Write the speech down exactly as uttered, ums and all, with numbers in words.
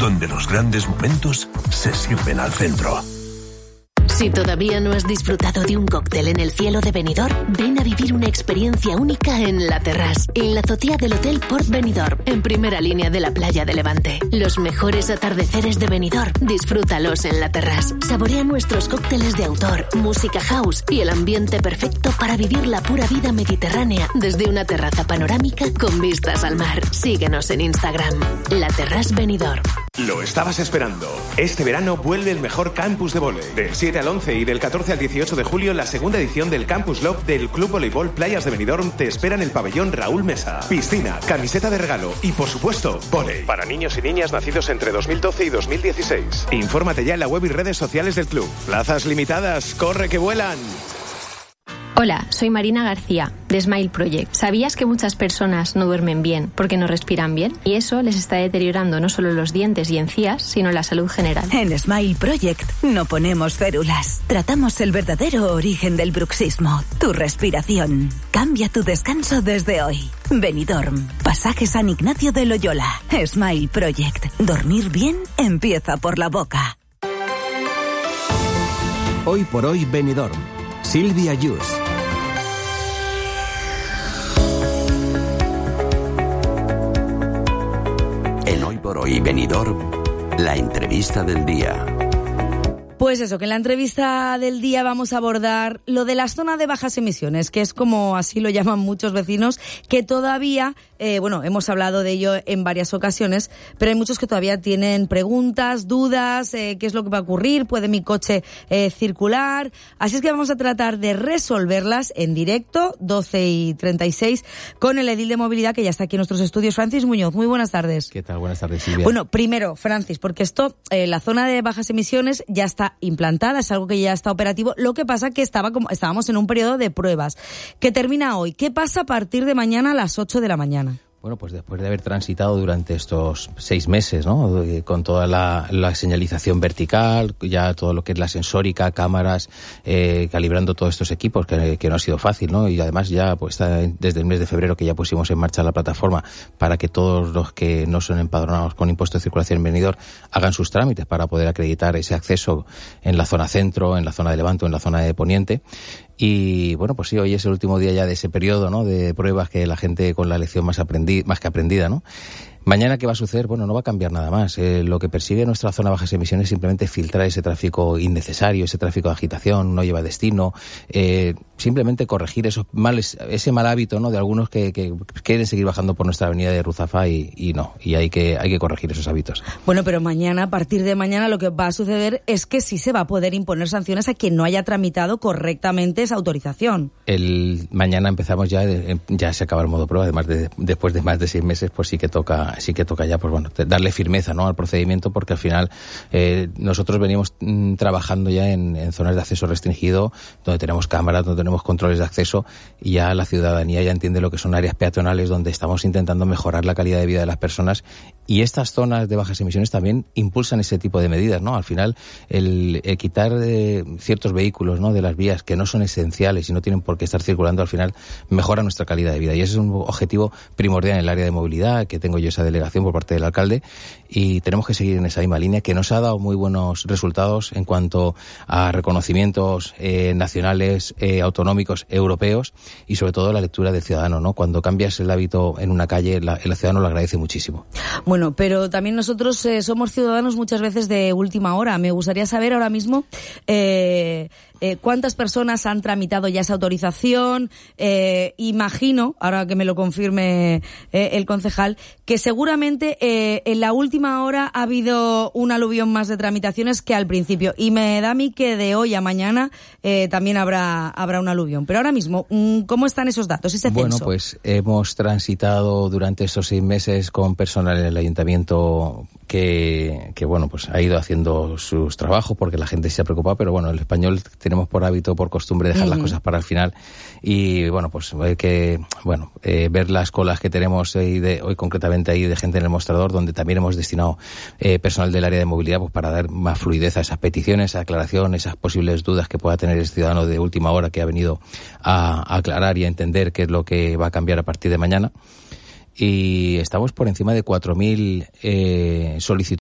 donde los grandes momentos se sirven al centro. Si todavía no has disfrutado de un cóctel en el cielo de Benidorm, ven a vivir una experiencia única en La Terrasse, en la azotea del Hotel Port Benidorm, en primera línea de la playa de Levante. Los mejores atardeceres de Benidorm, disfrútalos en La Terrasse. Saborea nuestros cócteles de autor, música house y el ambiente perfecto para vivir la pura vida mediterránea desde una terraza panorámica con vistas al mar. Síguenos en Instagram, La Terrasse Benidorm. Lo estabas esperando. Este verano vuelve el mejor campus de vóley. Del siete al once y del catorce al dieciocho de julio, la segunda edición del Campus Love del Club Voleibol Playas de Benidorm te espera en el pabellón Raúl Mesa. Piscina, camiseta de regalo y, por supuesto, vóley. Para niños y niñas nacidos entre dos mil doce y dos mil dieciséis. Infórmate ya en la web y redes sociales del club. Plazas limitadas. ¡Corre que vuelan! Hola, soy Marina García, de Smile Project. ¿Sabías que muchas personas no duermen bien porque no respiran bien? Y eso les está deteriorando no solo los dientes y encías, sino la salud general. En Smile Project no ponemos férulas. Tratamos el verdadero origen del bruxismo, tu respiración. Cambia tu descanso desde hoy. Benidorm, Pasaje San Ignacio de Loyola. Smile Project. Dormir bien empieza por la boca. Hoy por hoy Benidorm. Silvia Yus. En Hoy por Hoy Benidorm, la entrevista del día. Pues eso, que en la entrevista del día vamos a abordar lo de las zonas de bajas emisiones, que es como así lo llaman muchos vecinos, que todavía, eh, bueno, hemos hablado de ello en varias ocasiones, pero hay muchos que todavía tienen preguntas, dudas, eh, qué es lo que va a ocurrir, puede mi coche eh, circular, así es que vamos a tratar de resolverlas en directo, doce y treinta y seis, con el edil de movilidad que ya está aquí en nuestros estudios, Francis Muñoz. Muy buenas tardes. ¿Qué tal? Buenas tardes, Silvia. Bueno, primero, Francis, porque esto, eh, la zona de bajas emisiones ya está implantada, es algo que ya está operativo. Lo que pasa que estaba como estábamos en un periodo de pruebas que termina hoy. ¿Qué pasa a partir de mañana a las ocho de la mañana? Bueno, pues después de haber transitado durante estos seis meses, ¿no? Con toda la, la señalización vertical, ya todo lo que es la sensórica, cámaras, eh, calibrando todos estos equipos, que, que no ha sido fácil, ¿no? Y además ya, pues está desde el mes de febrero que ya pusimos en marcha la plataforma para que todos los que no son empadronados con impuesto de circulación en Benidorm hagan sus trámites para poder acreditar ese acceso en la zona centro, en la zona de Levante o en la zona de Poniente. Y bueno, pues sí, hoy es el último día ya de ese periodo, ¿no? De pruebas que la gente con la lección más aprendi- más que aprendida, ¿no? Mañana, ¿qué va a suceder? Bueno, no va a cambiar nada más. Eh, lo que persigue nuestra zona de bajas emisiones es simplemente filtrar ese tráfico innecesario, ese tráfico de agitación, no lleva destino, eh, simplemente corregir esos males, ese mal hábito, ¿no? De algunos que, que quieren seguir bajando por nuestra avenida de Ruzafa y, y no, y hay que, hay que corregir esos hábitos. Bueno, pero mañana, a partir de mañana, lo que va a suceder es que sí se va a poder imponer sanciones a quien no haya tramitado correctamente esa autorización. El mañana empezamos ya, ya se acaba el modo prueba, además de, después de más de seis meses, pues sí que toca sí que toca ya, pues bueno, darle firmeza, ¿no? Al procedimiento, porque al final eh, nosotros venimos mm, trabajando ya en, en zonas de acceso restringido, donde tenemos cámaras, donde tenemos controles de acceso, y ya la ciudadanía ya entiende lo que son áreas peatonales donde estamos intentando mejorar la calidad de vida de las personas, y estas zonas de bajas emisiones también impulsan ese tipo de medidas, ¿no? Al final, el, el quitar eh, ciertos vehículos, ¿no? De las vías que no son esenciales y no tienen por qué estar circulando, al final mejora nuestra calidad de vida, y ese es un objetivo primordial en el área de movilidad, que tengo yo esa delegación por parte del alcalde, y tenemos que seguir en esa misma línea, que nos ha dado muy buenos resultados en cuanto a reconocimientos eh, nacionales, eh, autonómicos, europeos, y sobre todo la lectura del ciudadano, ¿no? Cuando cambias el hábito en una calle, la, el ciudadano lo agradece muchísimo. Bueno, pero también nosotros eh, somos ciudadanos muchas veces de última hora. Me gustaría saber ahora mismo eh, eh, cuántas personas han tramitado ya esa autorización. Eh, imagino, ahora que me lo confirme eh, el concejal, que seguramente eh, en la última hora ha habido un aluvión más de tramitaciones que al principio, y me da a mí que de hoy a mañana eh, también habrá habrá un aluvión. Pero ahora mismo, ¿cómo están esos datos, ese censo? Bueno, pues hemos transitado durante estos seis meses con personal en el ayuntamiento que, que bueno, pues ha ido haciendo sus trabajos, porque la gente se ha preocupado, pero bueno, el español tenemos por hábito, por costumbre, dejar uh-huh. las cosas para el final, y bueno, pues hay que, bueno, eh, ver las colas que tenemos hoy, de, hoy concretamente ahí de gente en el mostrador, donde también hemos destinado eh, personal del área de movilidad, pues para dar más fluidez a esas peticiones, a aclaración, esas posibles dudas que pueda tener el ciudadano de última hora que ha venido a, a aclarar y a entender qué es lo que va a cambiar a partir de mañana. Y estamos por encima de cuatro mil eh, solicitudes